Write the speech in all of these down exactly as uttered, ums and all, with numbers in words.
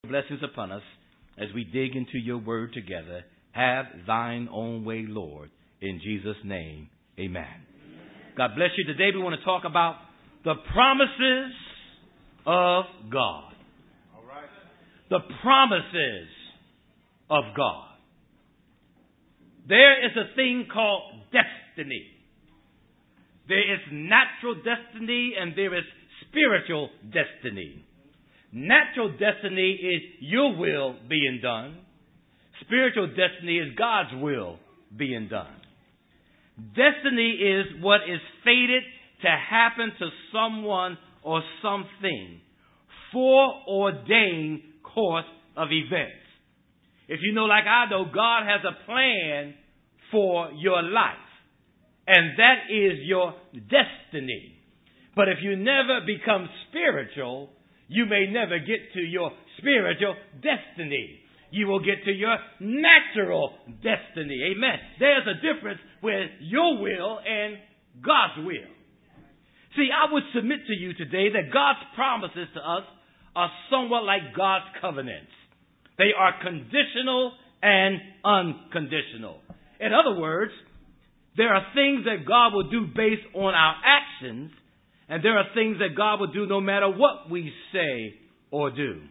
Blessings upon us as we dig into your word together. Have thine own way, Lord. In Jesus' name, amen. God bless you. Today we want to talk about the promises of God. All right. The promises of God. There is a thing called destiny. There is natural destiny and there is spiritual destiny. Natural destiny is your will being done. Spiritual destiny is God's will being done. Destiny is what is fated to happen to someone or something. Foreordained course of events. If you know like I know, God has a plan for your life. And that is your destiny. But if you never become spiritual, you may never get to your spiritual destiny. You will get to your natural destiny. Amen. There's a difference with your will and God's will. See, I would submit to you today that God's promises to us are somewhat like God's covenants. They are conditional and unconditional. In other words, there are things that God will do based on our actions, and there are things that God will do no matter what we say or do.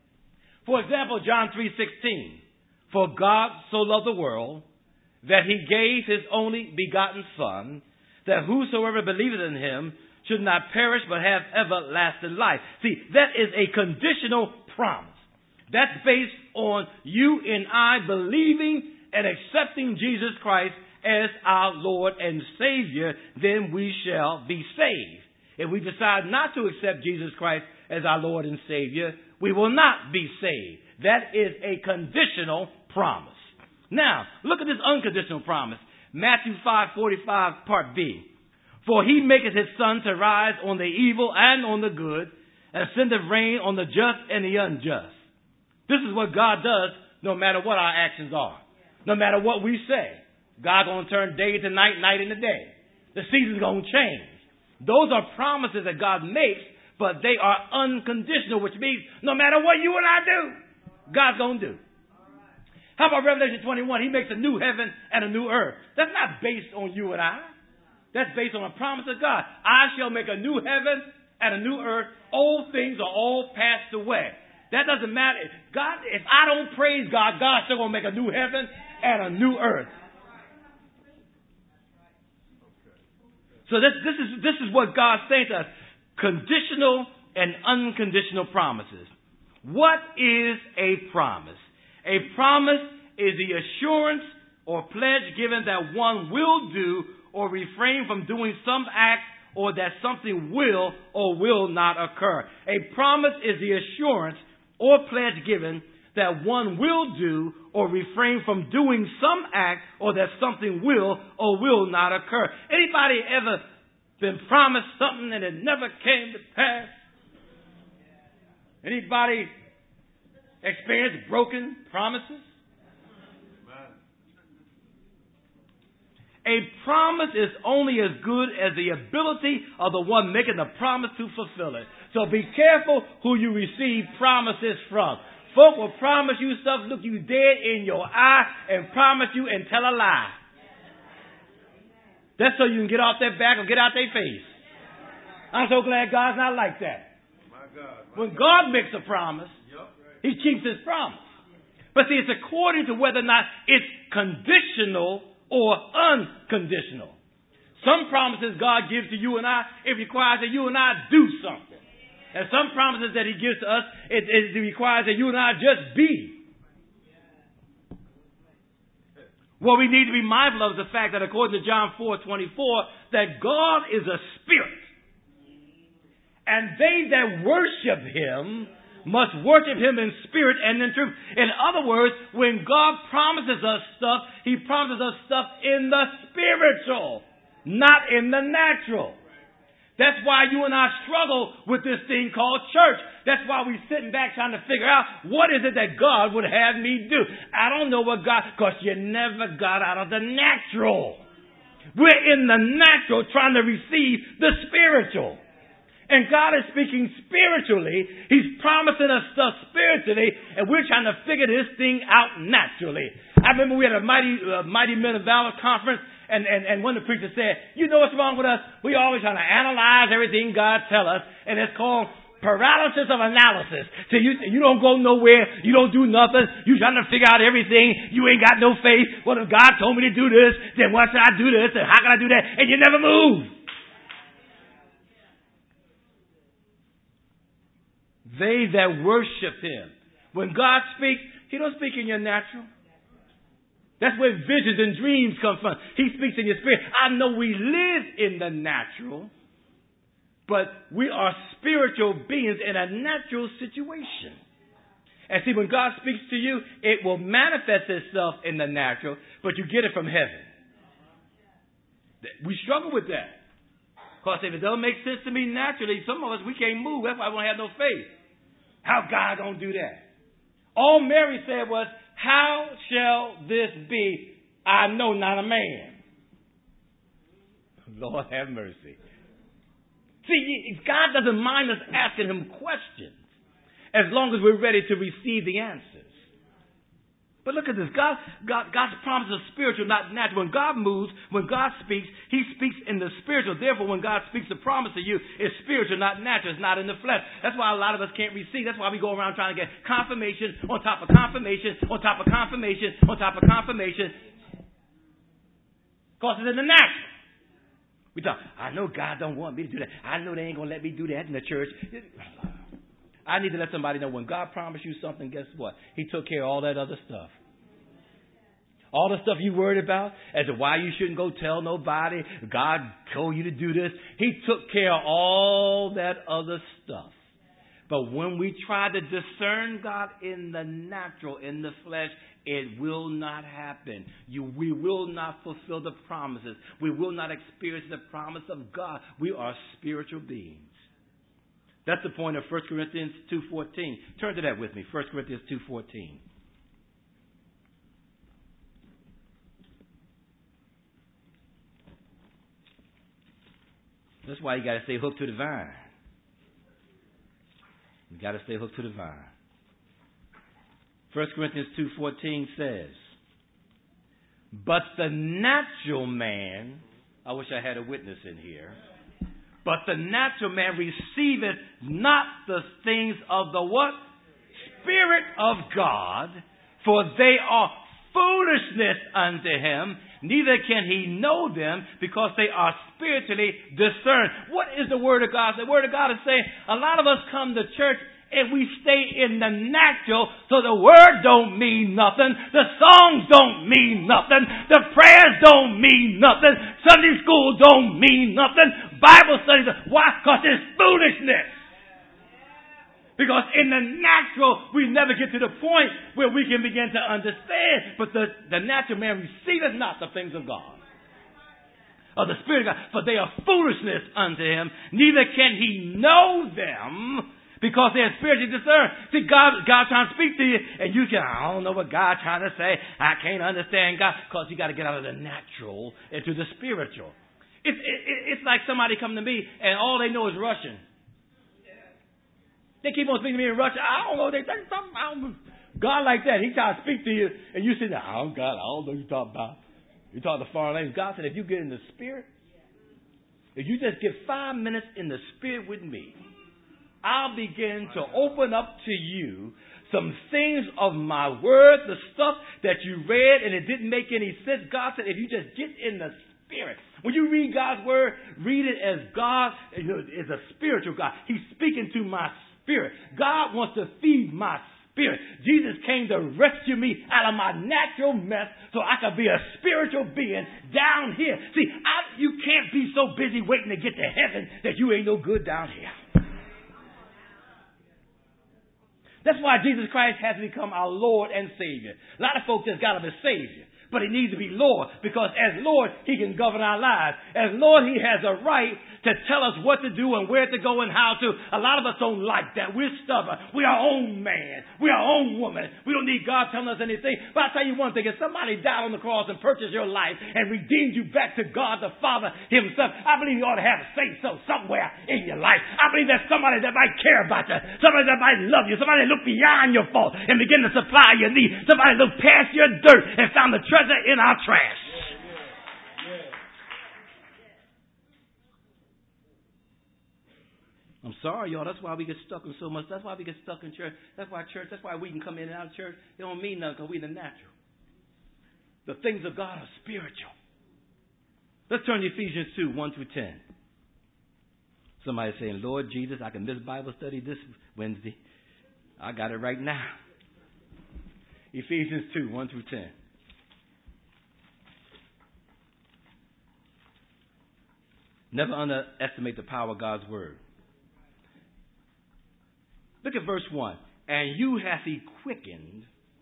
For example, John three sixteen. For God so loved the world that he gave his only begotten Son, that whosoever believeth in him should not perish but have everlasting life. See, that is a conditional promise. That's based on you and I believing and accepting Jesus Christ as our Lord and Savior. Then we shall be saved. If we decide not to accept Jesus Christ as our Lord and Savior, we will not be saved. That is a conditional promise. Now, look at this unconditional promise. Matthew five forty-five, part B. For he maketh his sun to rise on the evil and on the good, and sendeth rain on the just and the unjust. This is what God does no matter what our actions are. No matter what we say. God's going to turn day to night, night into day. The season's going to change. Those are promises that God makes, but they are unconditional, which means no matter what you and I do, God's going to do. How about Revelation twenty-one? He makes a new heaven and a new earth. That's not based on you and I. That's based on a promise of God. I shall make a new heaven and a new earth. Old things are all passed away. That doesn't matter. God, if I don't praise God, God's still going to make a new heaven and a new earth. So this, this is this is what God's saying to us. Conditional and unconditional promises. What is a promise? A promise is the assurance or pledge given that one will do or refrain from doing some act, or that something will or will not occur. A promise is the assurance or pledge given that one will do or refrain from doing some act, or that something will or will not occur. Anybody ever been promised something and it never came to pass? Anybody experienced broken promises? A promise is only as good as the ability of the one making the promise to fulfill it. So be careful who you receive promises from. Folk will promise you stuff, look you dead in your eye, and promise you and tell a lie. That's so you can get off their back or get out their face. I'm so glad God's not like that. When God makes a promise, he keeps his promise. But see, it's according to whether or not it's conditional or unconditional. Some promises God gives to you and I, it requires that you and I do something. And some promises that he gives to us, it, it requires that you and I just be. What we need to be mindful of is the fact that according to John four twenty-four, that God is a spirit. And they that worship him must worship him in spirit and in truth. In other words, when God promises us stuff, he promises us stuff in the spiritual, not in the natural. That's why you and I struggle with this thing called church. That's why we're sitting back trying to figure out what is it that God would have me do. I don't know what God, because you never got out of the natural. We're in the natural trying to receive the spiritual. And God is speaking spiritually. He's promising us stuff spiritually, and we're trying to figure this thing out naturally. I remember we had a mighty, uh, mighty men of valor conference, and, and, and one of the preachers said, you know what's wrong with us? We always trying to analyze everything God tells us, and it's called paralysis of analysis. So you, you don't go nowhere. You don't do nothing. You trying to figure out everything. You ain't got no faith. Well, if God told me to do this, then why should I do this? And how can I do that? And you never move. They that worship him. When God speaks, he don't speak in your natural. That's where visions and dreams come from. He speaks in your spirit. I know we live in the natural, but we are spiritual beings in a natural situation. And see, when God speaks to you, it will manifest itself in the natural, but you get it from heaven. We struggle with that. Because if it doesn't make sense to me naturally, some of us, we can't move. That's why we don't have no faith. How God gonna do that? All Mary said was, how shall this be? I know not a man. Lord have mercy. See, God doesn't mind us asking him questions as long as we're ready to receive the answers. But look at this. God, God, God's promise is spiritual, not natural. When God moves, when God speaks, he speaks in the spiritual. Therefore, when God speaks the promise to you, it's spiritual, not natural. It's not in the flesh. That's why a lot of us can't receive. That's why we go around trying to get confirmation on top of confirmation, on top of confirmation, on top of confirmation. Because it's in the natural. We talk, I know God don't want me to do that. I know they ain't going to let me do that in the church. I need to let somebody know when God promised you something, guess what? He took care of all that other stuff. All the stuff you worried about as to why you shouldn't go tell nobody, God told you to do this. He took care of all that other stuff. But when we try to discern God in the natural, in the flesh, it will not happen. You, we will not fulfill the promises. We will not experience the promise of God. We are spiritual beings. That's the point of First Corinthians two fourteen. Turn to that with me. First Corinthians two fourteen. That's why you got to stay hooked to the vine. You got to stay hooked to the vine. First Corinthians two fourteen says, but the natural man, I wish I had a witness in here, but the natural man receiveth not the things of the what? Spirit of God, for they are foolishness unto him, neither can he know them because they are spiritually discerned. What is the Word of God? The Word of God is saying a lot of us come to church and we stay in the natural, so the Word don't mean nothing, the songs don't mean nothing, the prayers don't mean nothing, Sunday school don't mean nothing, Bible studies. Why? Because it's foolishness. Because in the natural, we never get to the point where we can begin to understand. But the, the natural man receiveth not the things of God, of the Spirit of God, for they are foolishness unto him. Neither can he know them because they are spiritually discerned. See, God, God trying to speak to you, and you can, I don't know what God's trying to say. I can't understand God, because you got to get out of the natural into the spiritual. It's, it, it's like somebody come to me, and all they know is Russian. They keep on speaking to me in Russian. I don't know. They say something. I don't know. God like that. He tries to speak to you, and you say, "Oh God, I don't know what you're talking about." You talk the foreign language. God said, if you get in the Spirit, if you just get five minutes in the Spirit with me, I'll begin to open up to you some things of my Word, the stuff that you read, and it didn't make any sense. God said, if you just get in the Spirit. When you read God's Word, read it as God is a spiritual God. He's speaking to my spirit. God wants to feed my spirit. Jesus came to rescue me out of my natural mess so I could be a spiritual being down here. See, I, you can't be so busy waiting to get to heaven that you ain't no good down here. That's why Jesus Christ has become our Lord and Savior. A lot of folks just got him as Savior. But he needs to be Lord, because as Lord, he can govern our lives. As Lord, he has a right to to tell us what to do and where to go and how to. A lot of us don't like that. We're stubborn. We're our own man. We're our own woman. We don't need God telling us anything. But I'll tell you one thing. If somebody died on the cross and purchased your life and redeemed you back to God the Father himself, I believe you ought to have a say-so somewhere in your life. I believe there's somebody that might care about you. Somebody that might love you. Somebody that look beyond your fault and begin to supply your need. Somebody look past your dirt and found the treasure in our trash. I'm sorry, y'all. That's why we get stuck in so much. That's why we get stuck in church. That's why church, that's why we can come in and out of church. It don't mean nothing because we're the natural. The things of God are spiritual. Let's turn to Ephesians two, one through ten. Somebody saying, Lord Jesus, I can miss Bible study this Wednesday. I got it right now. Ephesians two, one through ten. Never underestimate the power of God's word. Look at verse one. And you hath he quickened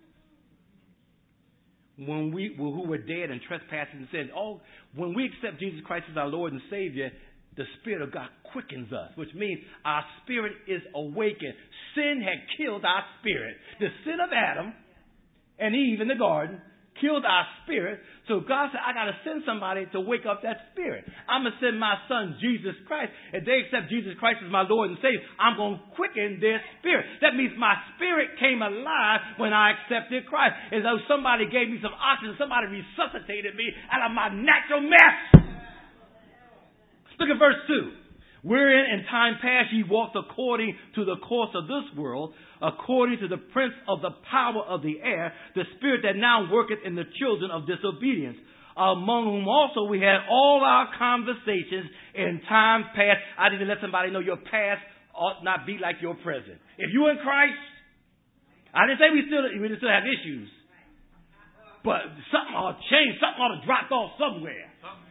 when we who were dead and trespassing and sins. Oh, when we accept Jesus Christ as our Lord and Savior, the Spirit of God quickens us, which means our spirit is awakened. Sin had killed our spirit. The sin of Adam and Eve in the garden killed our spirit. So God said, I got to send somebody to wake up that spirit. I'm going to send my son, Jesus Christ. If they accept Jesus Christ as my Lord and Savior, I'm going to quicken their spirit. That means my spirit came alive when I accepted Christ. As though somebody gave me some oxygen, somebody resuscitated me out of my natural mess. Look at verse two. Wherein in time past ye walked according to the course of this world, according to the prince of the power of the air, the spirit that now worketh in the children of disobedience, among whom also we had all our conversations in time past. I need to let somebody know your past ought not be like your present. If you're in Christ, I didn't say we still we still have issues, but something ought to change. Something ought to drop off somewhere.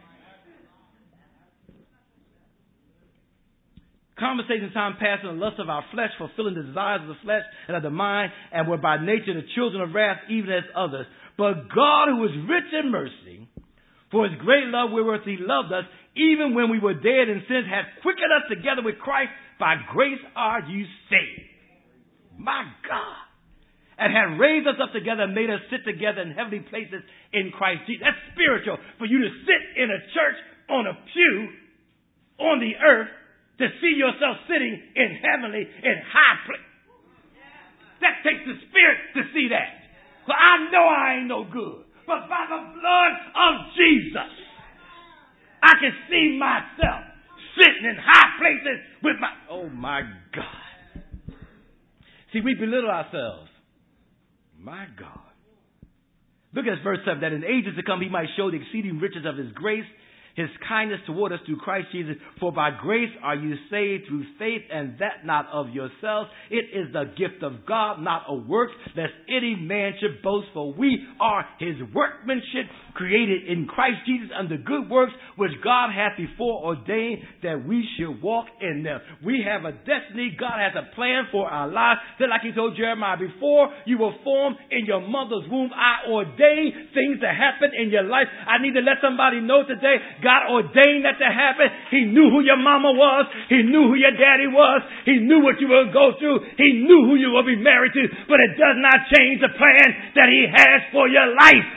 Conversations time past in the lust of our flesh, fulfilling the desires of the flesh and of the mind, and were by nature the children of wrath, even as others. But God, who is rich in mercy, for his great love wherewith he loved us, even when we were dead in sins, hath quickened us together with Christ. By grace are you saved. My God. And hath raised us up together and made us sit together in heavenly places in Christ Jesus. That's spiritual. For you to sit in a church on a pew on the earth, to see yourself sitting in heavenly, in high place. That takes the spirit to see that. For I know I ain't no good. But by the blood of Jesus, I can see myself sitting in high places with my... Oh, my God. See, we belittle ourselves. My God. Look at verse seven. That in ages to come he might show the exceeding riches of his grace, his kindness toward us through Christ Jesus. For by grace are you saved through faith, and that not of yourselves. It is the gift of God, not of works, lest any man should boast. For we are his workmanship, created in Christ Jesus unto good works, which God hath before ordained that we should walk in them. We have a destiny. God has a plan for our lives. Just like he told Jeremiah, before you were formed in your mother's womb, I ordained things to happen in your life. I need to let somebody know today, God ordained that to happen. He knew who your mama was. He knew who your daddy was. He knew what you were going to go through. He knew who you were going to be married to. But it does not change the plan that he has for your life.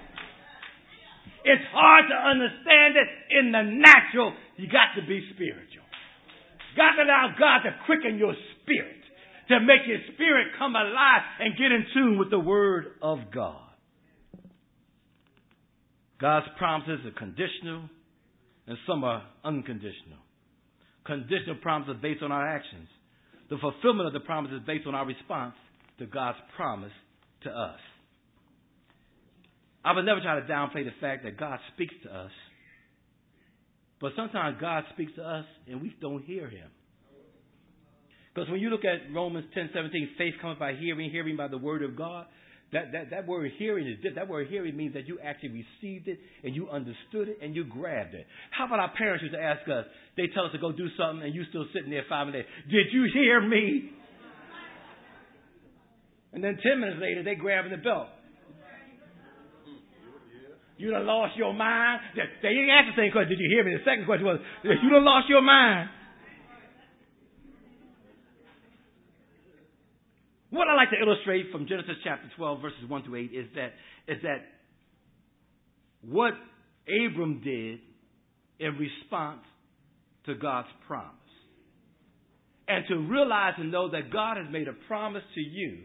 It's hard to understand it in the natural. You got to be spiritual. Got to allow God to quicken your spirit, to make your spirit come alive and get in tune with the Word of God. God's promises are conditional, and some are unconditional. Conditional promises are based on our actions. The fulfillment of the promise is based on our response to God's promise to us. I would never try to downplay the fact that God speaks to us, but sometimes God speaks to us and we don't hear him. Because when you look at Romans ten seventeen, faith comes by hearing, hearing by the word of God. That, that, that word hearing is that word hearing means that you actually received it and you understood it and you grabbed it. How about our parents used to ask us, they tell us to go do something and you still sitting there five minutes. Did you hear me? And then ten minutes later, they grabbing the belt. You done lost your mind. They didn't ask the same question. Did you hear me? The second question was, you done lost your mind. What I like to illustrate from Genesis chapter twelve, verses one through eight, is that is that what Abram did in response to God's promise. And to realize and know that God has made a promise to you,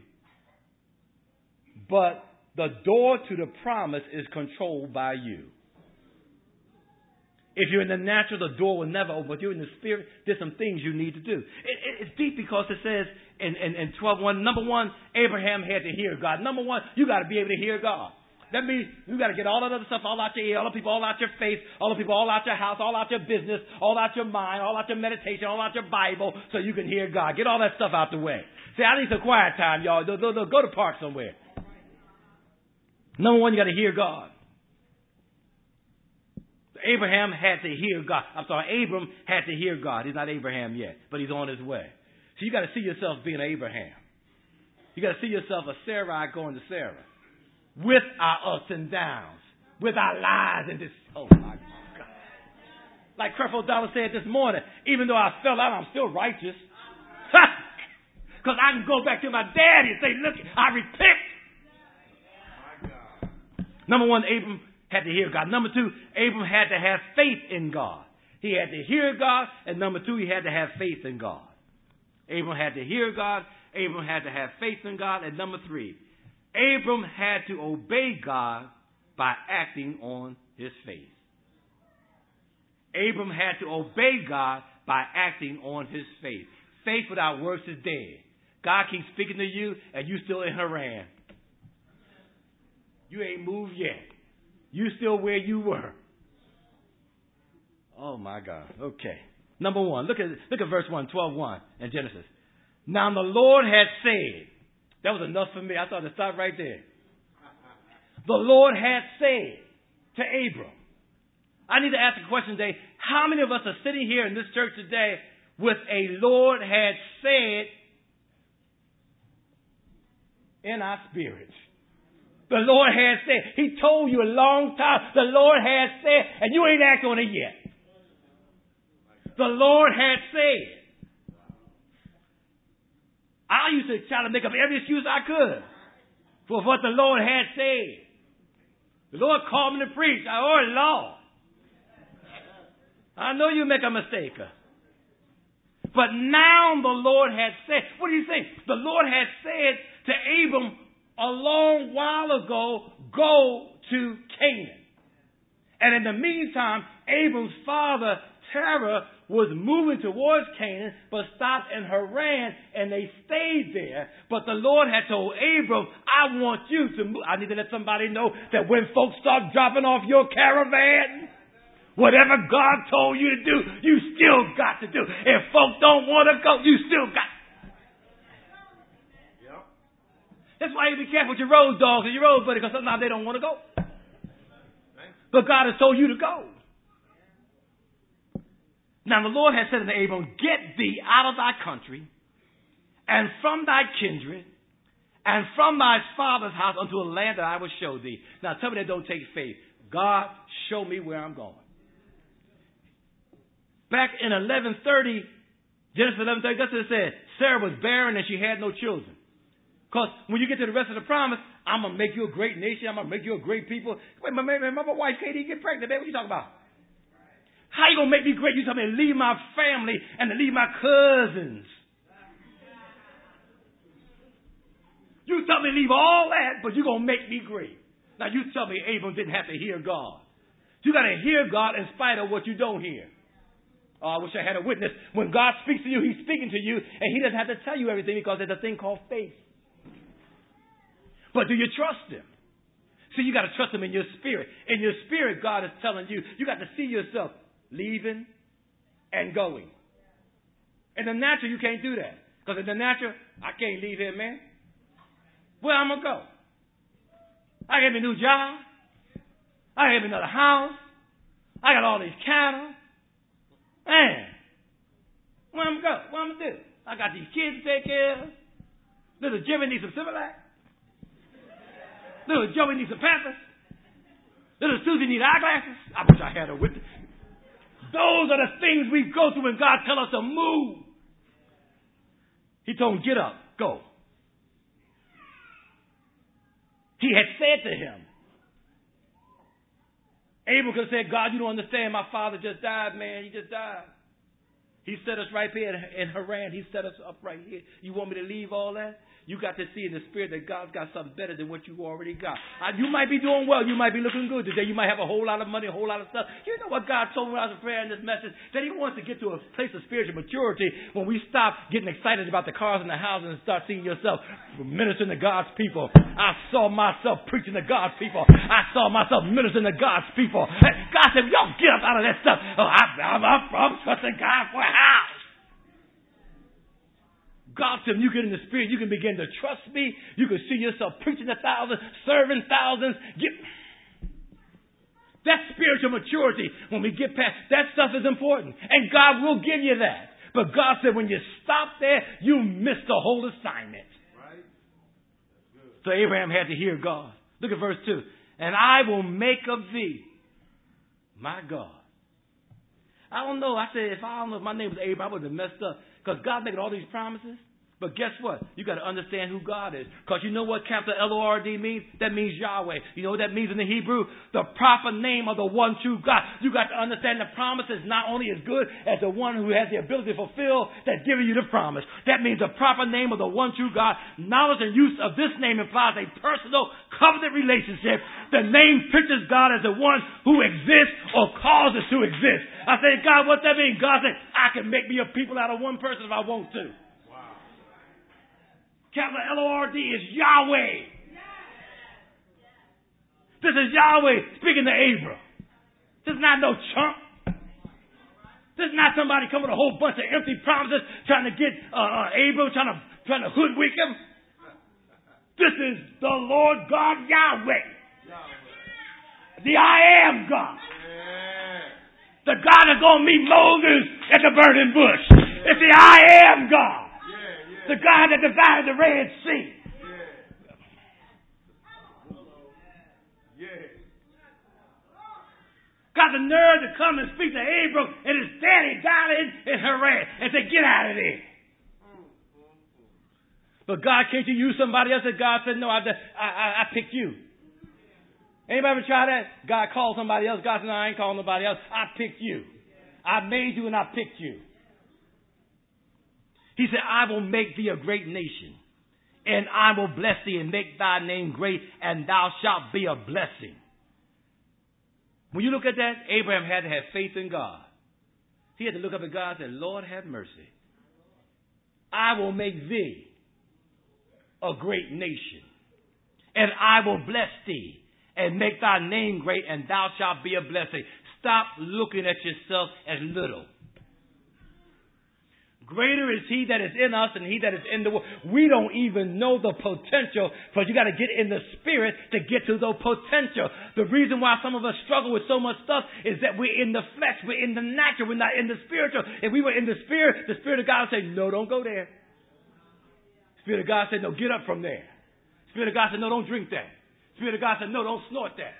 but the door to the promise is controlled by you. If you're in the natural, the door will never open. But you're in the spirit, there's some things you need to do. It, it, it's deep because it says in, in, in twelve one, number one, Abraham had to hear God. Number one, you got to be able to hear God. That means you got to get all that other stuff all out your ear, all the people all out your face, all the people all out your house, all out your business, all out your mind, all out your meditation, all out your Bible, so you can hear God. Get all that stuff out the way. See, I need some quiet time, y'all. Go, go, go to the park somewhere. Number one, you got to hear God. Abraham had to hear God. I'm sorry, Abram had to hear God. He's not Abraham yet, but he's on his way. So you got to see yourself being Abraham. You got to see yourself a Sarai going to Sarah. With our ups and downs. With our lies and this. Oh, my God. Like Creflo Dollar said this morning, even though I fell out, I'm still righteous. Because I can go back to my daddy and say, look, I repent. My God. Number one, Abram had to hear God. Number two, Abram had to have faith in God. He had to hear God. And number two, he had to have faith in God. Abram had to hear God. Abram had to have faith in God. And number three, Abram had to obey God by acting on his faith. Abram had to obey God by acting on his faith. Faith without works is dead. God keeps speaking to you, and you still in Haran. You ain't moved yet. You still where you were. Oh, my God. Okay. Number one, look at look at verse one, twelve one in Genesis. Now the Lord had said, that was enough for me. I thought to stop right there. The Lord had said to Abram. I need to ask a question today. How many of us are sitting here in this church today with a Lord had said in our spirits? The Lord has said. He told you a long time. The Lord has said, and you ain't acting on it yet. The Lord had said. I used to try to make up every excuse I could for what the Lord had said. The Lord called me to preach. I, oh, Lord. I know you make a mistake. But now the Lord had said, what do you think? The Lord had said to Abram a long while ago, go to Canaan. And in the meantime, Abram's father, Terah, was moving towards Canaan, but stopped in Haran, and they stayed there. But the Lord had told Abram, I want you to move. I need to let somebody know that when folks start dropping off your caravan, whatever God told you to do, you still got to do. If folks don't want to go, you still got to. Yep. That's why you be careful with your road dogs and your road buddies, because sometimes they don't want to go. But God has told you to go. Now the Lord has said unto Abram, get thee out of thy country, and from thy kindred, and from thy father's house unto a land that I will show thee. Now tell me that don't take faith. God, show me where I'm going. Back in eleven thirty, Genesis eleven thirty, that's what it said. Sarah was barren and she had no children. Because when you get to the rest of the promise, I'm going to make you a great nation. I'm going to make you a great people. Wait, my, my, my wife can't even get pregnant, baby. What you talking about? How you going to make me great? You tell me to leave my family and to leave my cousins. You tell me to leave all that, but you're going to make me great. Now you tell me Abram didn't have to hear God. You got to hear God in spite of what you don't hear. Oh, I wish I had a witness. When God speaks to you, he's speaking to you, and he doesn't have to tell you everything because there's a thing called faith. But do you trust him? See, you got to trust him in your spirit. In your spirit, God is telling you, you got to see yourself leaving and going. In the natural, you can't do that. Because in the natural, I can't leave here, man. Where I'm going to go? I got me a new job. I have another house. I got all these cattle. Man, where I'm going to go? What I'm going to do? I got these kids to take care of. Little Jimmy needs some Similac. Little Joey needs some Pampers. Little Susie need eyeglasses? I wish I had her with me. Those are the things we go through when God tells us to move. He told him, get up, go. He had said to him, Abel could have said, God, you don't understand. My father just died, man. He just died. He set us right here in Haran. He set us up right here. You want me to leave all that? You got to see in the spirit that God's got something better than what you already got. Uh, you might be doing well. You might be looking good today. You might have a whole lot of money, a whole lot of stuff. You know what God told me when I was praying this message? That He wants to get to a place of spiritual maturity when we stop getting excited about the cars and the houses and start seeing yourself ministering to God's people. I saw myself preaching to God's people. I saw myself ministering to God's people. God said, y'all get up out of that stuff. Oh, I, I'm, I'm, I'm trusting God for a house. God said, you get in the spirit, you can begin to trust me. You can see yourself preaching to thousands, serving thousands. Get... That's spiritual maturity. When we get past that stuff is important. And God will give you that. But God said, when you stop there, you miss the whole assignment. Right. So Abraham had to hear God. Look at verse two. And I will make of thee my God. I don't know. I said, if I don't know if my name was Abraham, I would have messed up. Because God making all these promises. But guess what? You got to understand who God is. Because you know what capital L O R D means? That means Yahweh. You know what that means in the Hebrew? The proper name of the one true God. You got to understand the promise is not only as good as the one who has the ability to fulfill that's giving you the promise. That means the proper name of the one true God. Knowledge and use of this name implies a personal covenant relationship. The name pictures God as the one who exists or causes to exist. I say, God, what's that mean? God said, I can make me a people out of one person if I want to. Capital L O R D is Yahweh. This is Yahweh speaking to Abram. This is not no chump. This is not somebody coming with a whole bunch of empty promises trying to get uh, uh, Abram, trying to, trying to hoodwink him. This is the Lord God Yahweh. The I am God. The God that's going to meet Moses at the burning bush. It's the I am God. The God that divided the Red Sea. Yeah. Got the nerve to come and speak to Abram and his daddy died in, in Haran and say, get out of there. But God, can't you use somebody else? And God said, no, I, I, I picked you. Anybody ever try that? God called somebody else. God said, no, I ain't calling nobody else. I picked you. I made you and I picked you. He said, I will make thee a great nation, and I will bless thee and make thy name great, and thou shalt be a blessing. When you look at that, Abraham had to have faith in God. He had to look up at God and say, Lord, have mercy. I will make thee a great nation, and I will bless thee and make thy name great, and thou shalt be a blessing. Stop looking at yourself as little. Greater is He that is in us and He that is in the world. We don't even know the potential, because you got to get in the spirit to get to the potential. The reason why some of us struggle with so much stuff is that we're in the flesh, we're in the natural, we're not in the spiritual. If we were in the spirit, the Spirit of God would say, no, don't go there. Spirit of God said, no, get up from there. Spirit of God said, no, don't drink that. Spirit of God said, no, don't snort that.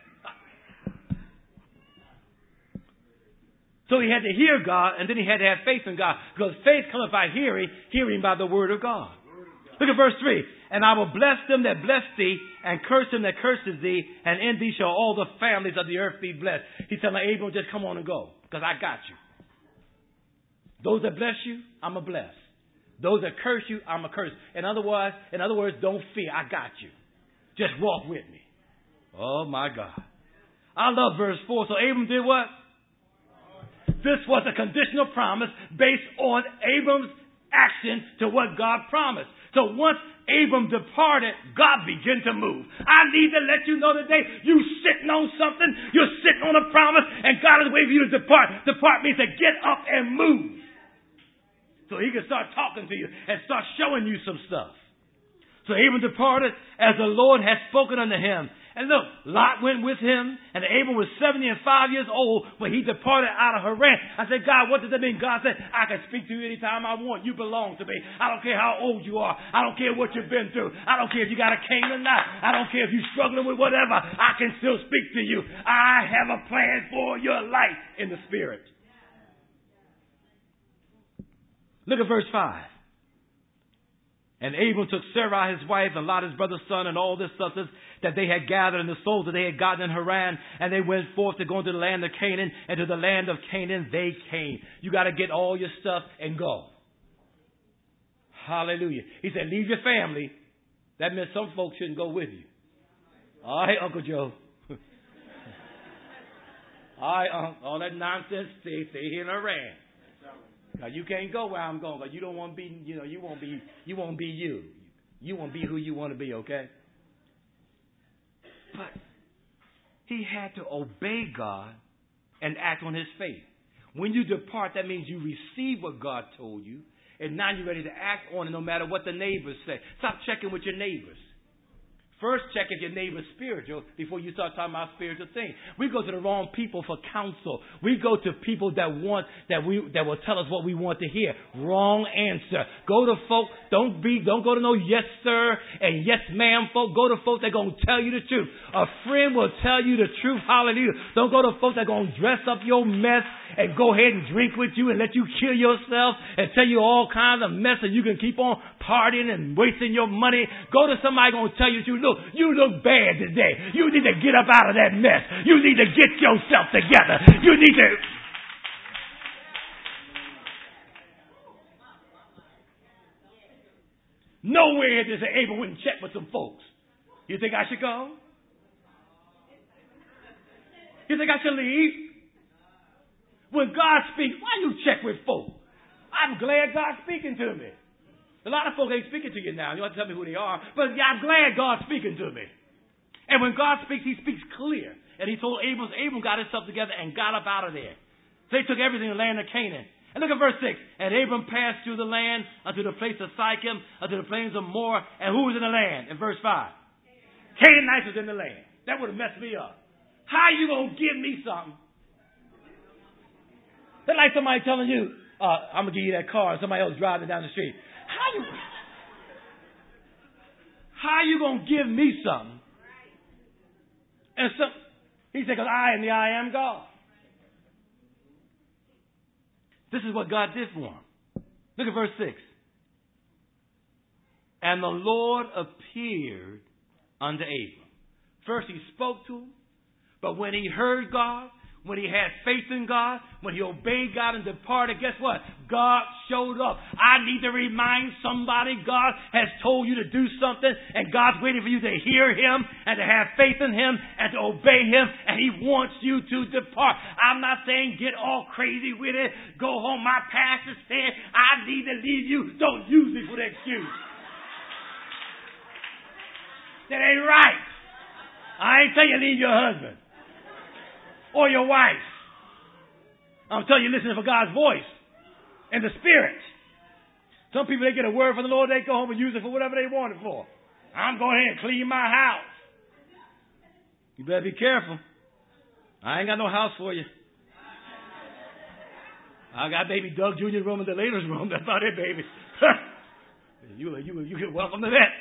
So he had to hear God, and then he had to have faith in God. Because faith cometh by hearing, hearing by the word of God. Look at verse three. And I will bless them that bless thee, and curse them that curses thee, and in thee shall all the families of the earth be blessed. He's telling Abram, just come on and go, because I got you. Those that bless you, I'm a bless. Those that curse you, I'm a curse. In other words, in other words, don't fear, I got you. Just walk with me. Oh my God. I love verse four. So Abram did what? This was a conditional promise based on Abram's action to what God promised. So once Abram departed, God began to move. I need to let you know today, you sitting on something, you're sitting on a promise, and God is waiting for you to depart. Depart means to get up and move. So He can start talking to you and start showing you some stuff. So Abram departed as the Lord had spoken unto him, And look, Lot went with him, and Abram was seventy and five years old when he departed out of Haran. I said, God, what does that mean? God said, I can speak to you anytime I want. You belong to me. I don't care how old you are. I don't care what you've been through. I don't care if you got a cane or not. I don't care if you're struggling with whatever. I can still speak to you. I have a plan for your life in the Spirit. Look at verse five. And Abram took Sarai his wife and Lot his brother's son and all this substance that they had gathered and the souls that they had gotten in Haran, and they went forth to go into the land of Canaan, and to the land of Canaan they came. You got to get all your stuff and go. Hallelujah. He said, leave your family. That meant some folks shouldn't go with you. All right, Uncle Joe. All right, um, all that nonsense, stay, stay here in Haran. Now, you can't go where I'm going, because you don't want to be, you know, you won't be, you won't be you. You won't be who you want to be, okay? But he had to obey God and act on his faith. When you depart, that means you receive what God told you, and now you're ready to act on it no matter what the neighbors say. Stop checking with your neighbors. First, check if your neighbor's spiritual before you start talking about spiritual things. We go to the wrong people for counsel. We go to people that want that we that will tell us what we want to hear. Wrong answer. Go to folk. Don't be. Don't go to no yes sir and yes ma'am folk. Go to folks that gonna tell you the truth. A friend will tell you the truth. Hallelujah. Don't go to folks that gonna dress up your mess and go ahead and drink with you and let you kill yourself and tell you all kinds of mess and you can keep on partying and wasting your money. Go to somebody gonna tell you the truth. Look, you look bad today. You need to get up out of that mess. You need to get yourself together. You need to... Nowhere does Abram went and check with some folks. You think I should go? You think I should leave? When God speaks, why you check with folk? I'm glad God's speaking to me. A lot of folk ain't speaking to you now. You don't have to tell me who they are. But I'm glad God's speaking to me. And when God speaks, he speaks clear. And he told Abram, Abram got himself together and got up out of there. So they took everything in the land of Canaan. And look at verse six. And Abram passed through the land unto the place of Sichem, unto the plains of Moreh. And who was in the land? In verse five. Canaanites was in the land. That would have messed me up. How you going to give me something? That's like somebody telling you, uh, I'm going to give you that car, and somebody else driving down the street. How you, how you going to give me something? And so, he said, because I am the I am God. This is what God did for him. Look at verse six. And the Lord appeared unto Abram. First he spoke to him, but when he heard God, when he had faith in God, when he obeyed God and departed, guess what? God showed up. I need to remind somebody God has told you to do something, and God's waiting for you to hear him and to have faith in him and to obey him, and he wants you to depart. I'm not saying get all crazy with it. Go home. My pastor said I need to leave you. Don't use me for the excuse. That ain't right. I ain't tell you leave your husband. Or your wife. I'm telling you, listen for God's voice and the Spirit. Some people, they get a word from the Lord, they go home and use it for whatever they want it for. I'm going ahead and clean my house. You better be careful. I ain't got no house for you. I got baby Doug Junior's room and the lady's room. That's about it, baby. you, you, you get welcome to that.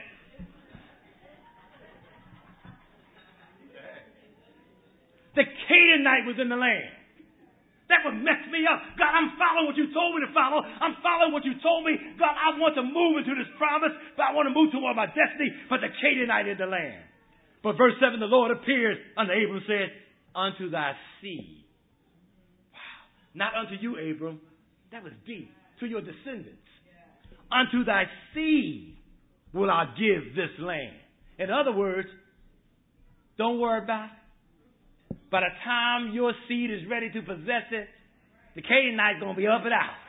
The Canaanite was in the land. That would mess me up. God, I'm following what you told me to follow. I'm following what you told me. God, I want to move into this promise, but I want to move toward my destiny. But the Canaanite in the land. But verse seven, the Lord appeared unto Abram and said, unto thy seed. Wow. Not unto you, Abram. That was deep. To your descendants. Unto thy seed will I give this land. In other words, don't worry about it. By the time your seed is ready to possess it, the Canaanite's going to be up and out.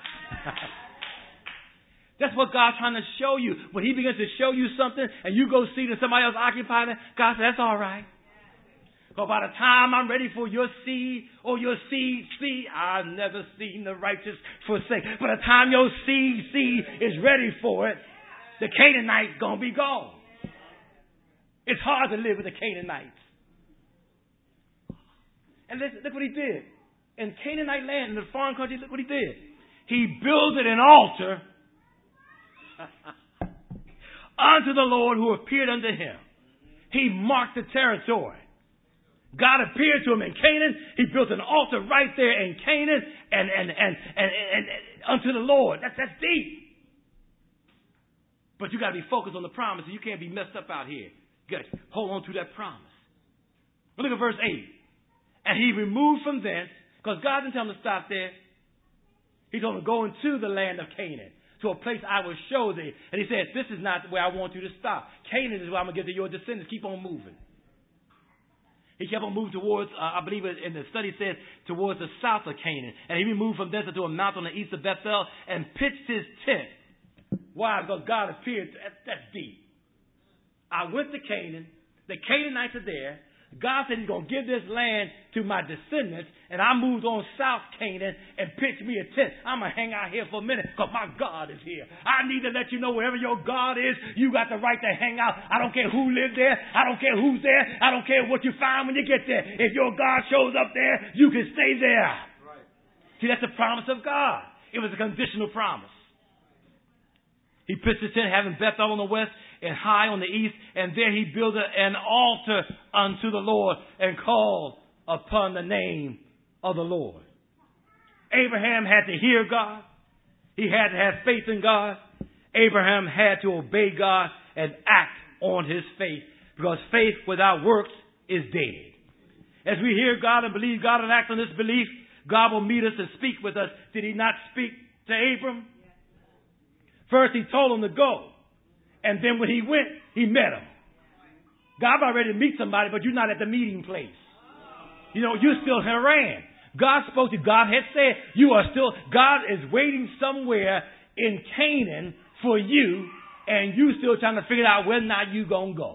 That's what God's trying to show you. When he begins to show you something and you go see that somebody else occupying it, God says, that's all right. But by the time I'm ready for your seed or your seed, see, I've never seen the righteous forsake. By the time your seed, seed is ready for it, the Canaanite's going to be gone. It's hard to live with the Canaanites. And listen, look what he did. In Canaanite land, in the foreign country, look what he did. He builded an altar unto the Lord who appeared unto him. He marked the territory. God appeared to him in Canaan. He built an altar right there in Canaan and, and, and, and, and, and unto the Lord. That's, that's deep. But you got to be focused on the promise. You can't be messed up out here. You got to hold on to that promise. Look at verse eight. And he removed from thence, because God didn't tell him to stop there. He told him to go into the land of Canaan, to a place I will show thee. And he said, this is not where I want you to stop. Canaan is where I'm going to give to your descendants. Keep on moving. He kept on moving towards, uh, I believe in the study said, towards the south of Canaan. And he removed from thence to a mountain on the east of Bethel and pitched his tent. Why? Because God appeared. That's, that's deep. I went to Canaan. The Canaanites are there. God said he's going to give this land to my descendants. And I moved on South Canaan and pitched me a tent. I'm going to hang out here for a minute because my God is here. I need to let you know wherever your God is, you got the right to hang out. I don't care who lives there. I don't care who's there. I don't care what you find when you get there. If your God shows up there, you can stay there. Right. See, that's the promise of God. It was a conditional promise. He pitched his tent having Bethel on the west and Hai on the east, and there he built an altar unto the Lord and called upon the name of the Lord. Abraham had to hear God. He had to have faith in God. Abraham had to obey God and act on his faith, because faith without works is dead. As we hear God and believe God and act on this belief, God will meet us and speak with us. Did he not speak to Abram? First he told him to go. And then when he went, he met him. God about ready to meet somebody, but you're not at the meeting place. You know, you're still Haran. God spoke to you. God had said, you are still, God is waiting somewhere in Canaan for you, and you still trying to figure out whether or not you're going to go.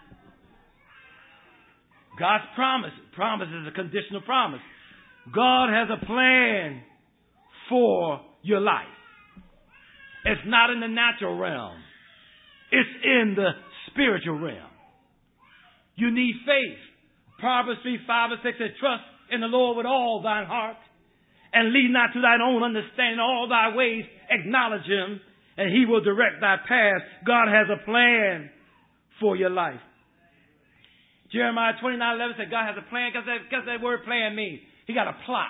God's promise, promise is a conditional promise. God has a plan for your life. It's not in the natural realm. It's in the spiritual realm. You need faith. Proverbs three, five, and six says, trust in the Lord with all thine heart, and lean not to thine own understanding. All thy ways acknowledge him, and he will direct thy path. God has a plan for your life. Jeremiah twenty-nine eleven said God has a plan. Guess that, guess that word plan means? He got a plot.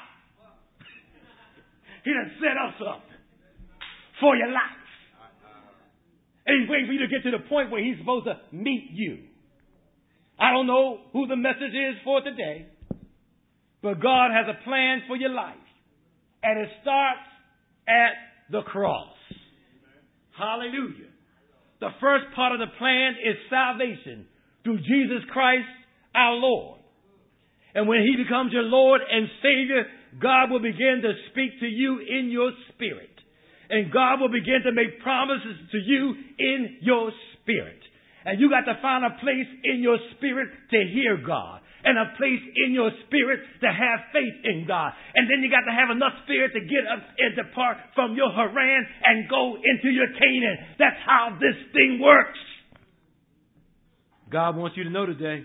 He done set us up for your life. And he's waiting for you to get to the point where he's supposed to meet you. I don't know who the message is for today, but God has a plan for your life. And it starts at the cross. Hallelujah. The first part of the plan is salvation through Jesus Christ our Lord. And when he becomes your Lord and Savior, God will begin to speak to you in your spirit. And God will begin to make promises to you in your spirit. And you got to find a place in your spirit to hear God. And a place in your spirit to have faith in God. And then you got to have enough spirit to get up and depart from your Haran and go into your Canaan. That's how this thing works. God wants you to know today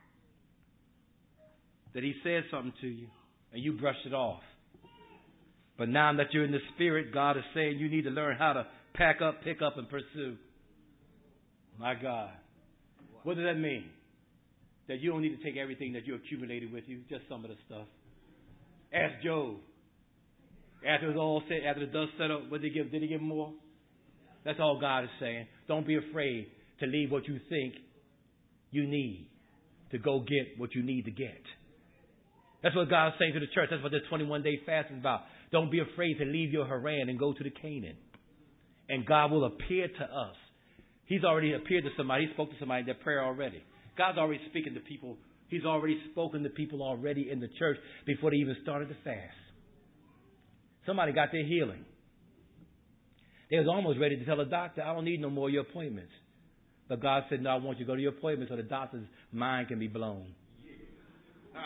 that he said something to you and you brushed it off. But now that you're in the spirit, God is saying you need to learn how to pack up, pick up, and pursue. My God. What does that mean? That you don't need to take everything that you accumulated with you, just some of the stuff. Ask Job. After it was all said, after the dust settled, what did he give? Did he give more? That's all God is saying. Don't be afraid to leave what you think you need to go get what you need to get. That's what God is saying to the church. That's what this twenty-one day fast is about. Don't be afraid to leave your Haran and go to the Canaan. And God will appear to us. He's already appeared to somebody. He spoke to somebody in their prayer already. God's already speaking to people. He's already spoken to people already in the church before they even started the fast. Somebody got their healing. They was almost ready to tell the doctor, I don't need no more of your appointments. But God said, no, I want you to go to your appointment so the doctor's mind can be blown. Yeah.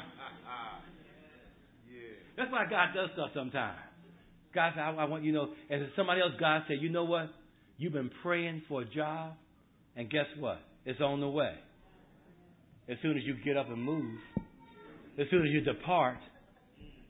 That's why God does stuff sometimes. God said, I, I want you to know. And somebody else, God said, you know what? You've been praying for a job. And guess what? It's on the way. As soon as you get up and move, as soon as you depart,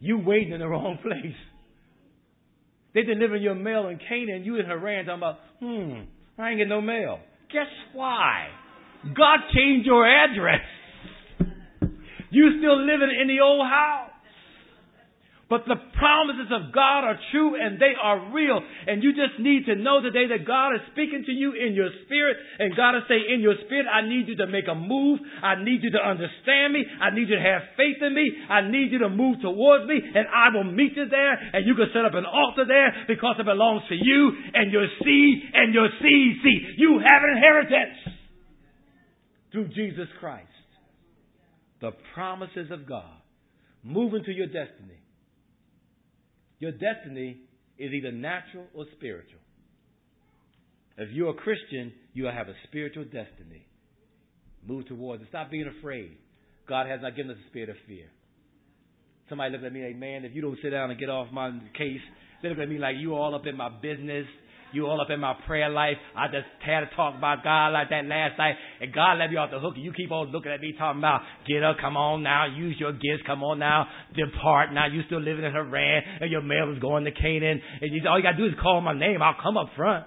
You waiting in the wrong place. They delivering your mail in Canaan. You in Haran talking about, hmm, I ain't getting no mail. Guess why? God changed your address. You still living in the old house. But the promises of God are true and they are real. And you just need to know today that God is speaking to you in your spirit. And God is saying, in your spirit, I need you to make a move. I need you to understand me. I need you to have faith in me. I need you to move towards me. And I will meet you there. And you can set up an altar there because it belongs to you and your seed and your seed seed. You have an inheritance through Jesus Christ. The promises of God. Move into your destiny. Your destiny is either natural or spiritual. If you're a Christian, you will have a spiritual destiny. Move towards it. Stop being afraid. God has not given us a spirit of fear. Somebody looked at me like, man, if you don't sit down and get off my case, they look at me like you all up in my business. You all up in my prayer life. I just had to talk about God like that last night. And God let me off the hook. And you keep on looking at me talking about, get up, come on now, use your gifts, come on now, depart now. You still living in Haran and your mail is going to Canaan. And you, all you got to do is call my name. I'll come up front.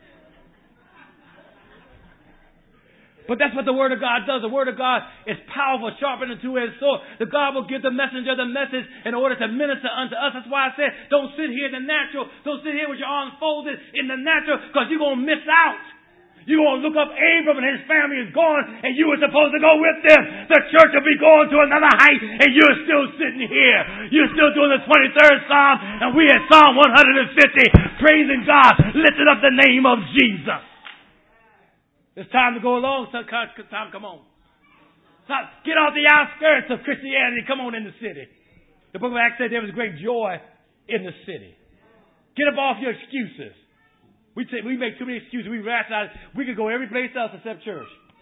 But that's what the Word of God does. The Word of God is powerful, sharper than a two-edged sword. The God will give the messenger the message in order to minister unto us. That's why I said, don't sit here in the natural. Don't sit here with your arms folded in the natural because you're going to miss out. You're going to look up Abram and his family is gone and you were supposed to go with them. The church will be going to another height and you're still sitting here. You're still doing the twenty-third Psalm and we at Psalm one hundred fifty, praising God, lifting up the name of Jesus. It's time to go along. It's time, come on. Time, get off the outskirts of Christianity. Come on in the city. The book of Acts said there was great joy in the city. Get up off your excuses. We take, we make too many excuses. We rationalize. We could go every place else except church.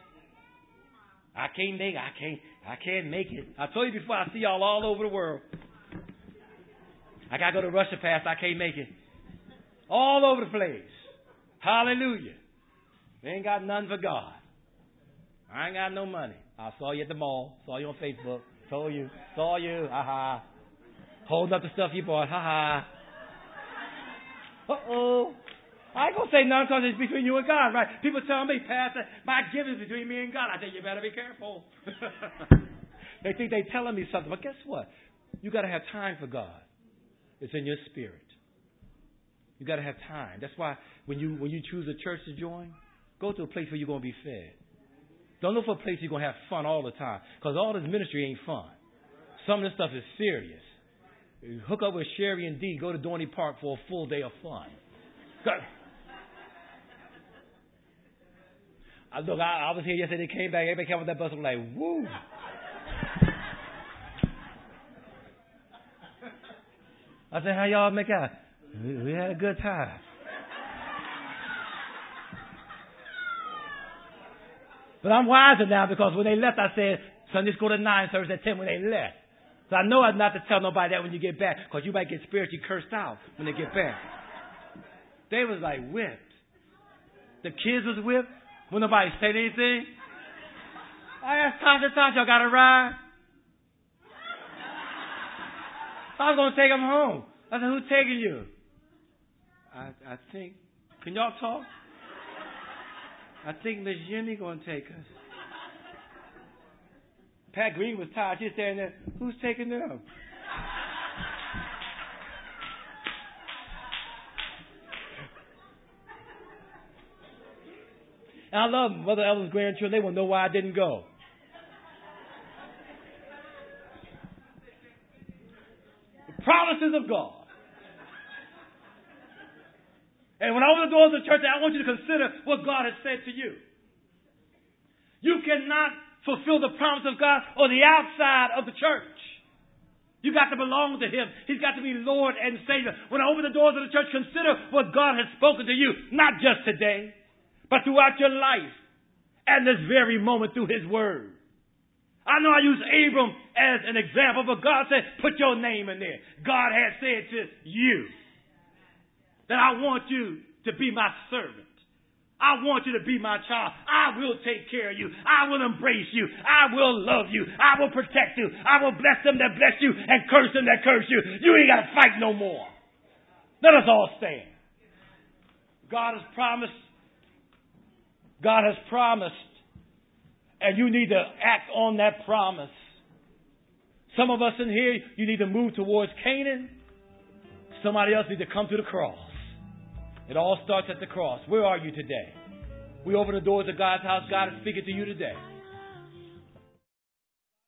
I can't make it. I can't. I can't make it. I told you before. I see y'all all over the world. I gotta go to Russia Fast. I can't make it. All over the place. Hallelujah. They ain't got nothing for God. I ain't got no money. I saw you at the mall. Saw you on Facebook. Told you. Saw you. Ha ha. Holding up the stuff you bought. Ha ha. Uh-oh. I ain't going to say nothing because it's between you and God, right? People tell me, Pastor, my giving is between me and God. I think you better be careful. They think they telling me something. But guess what? You got to have time for God. It's in your spirit. You got to have time. That's why when you when you choose a church to join, go to a place where you're going to be fed. Don't look for a place you're going to have fun all the time. Because all this ministry ain't fun. Some of this stuff is serious. You hook up with Sherry and Dee. Go to Dorney Park for a full day of fun. I, look, I, I was here yesterday. They came back. Everybody came with that bus. I'm like, woo. I said, how y'all make out? We, we had a good time. But I'm wiser now because when they left, I said, Sunday school at nine, service at ten when they left. So I know I'm not to tell nobody that when you get back because you might get spiritually cursed out when they get back. They was like whipped. The kids was whipped when nobody said anything. I asked Tasha, Tasha, y'all got a ride? I was going to take them home. I said, who's taking you? I, I think, can y'all talk? I think Miss Jenny going to take us. Pat Green was tired. She's standing there. Who's taking them? And I love Mother Ellen's grandchildren. They won't know why I didn't go. The promises of God. And when I open the doors of the church, I want you to consider what God has said to you. You cannot fulfill the promise of God on the outside of the church. You got to belong to Him. He's got to be Lord and Savior. When I open the doors of the church, consider what God has spoken to you, not just today, but throughout your life and this very moment through His Word. I know I use Abram as an example, but God said, put your name in there. God has said to you that I want you to be my servant. I want you to be my child. I will take care of you. I will embrace you. I will love you. I will protect you. I will bless them that bless you and curse them that curse you. You ain't got to fight no more. Let us all stand. God has promised. God has promised. And you need to act on that promise. Some of us in here, you need to move towards Canaan. Somebody else needs to come to the cross. It all starts at the cross. Where are you today? We open the doors of God's house. God is speaking to you today.